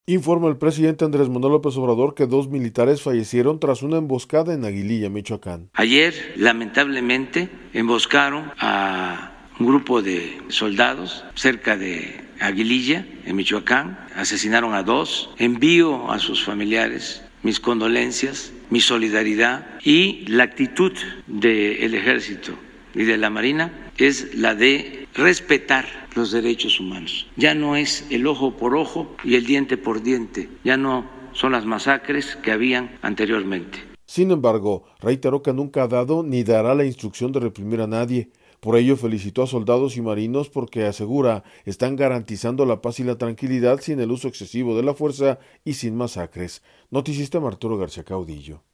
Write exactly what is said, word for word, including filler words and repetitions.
Informa el presidente Andrés Manuel López Obrador que dos militares fallecieron tras una emboscada en Aguililla, Michoacán. Ayer, lamentablemente, emboscaron a un grupo de soldados cerca de Aguililla, en Michoacán. Asesinaron a dos. Envío a sus familiares mis condolencias, mi solidaridad, y la actitud del Ejército y de la Marina es la de respetar los derechos humanos. Ya no es el ojo por ojo y el diente por diente, ya no son las masacres que habían anteriormente. Sin embargo, reiteró que nunca ha dado ni dará la instrucción de reprimir a nadie. Por ello felicitó a soldados y marinos porque, asegura, están garantizando la paz y la tranquilidad sin el uso excesivo de la fuerza y sin masacres. Noticista Arturo García Caudillo.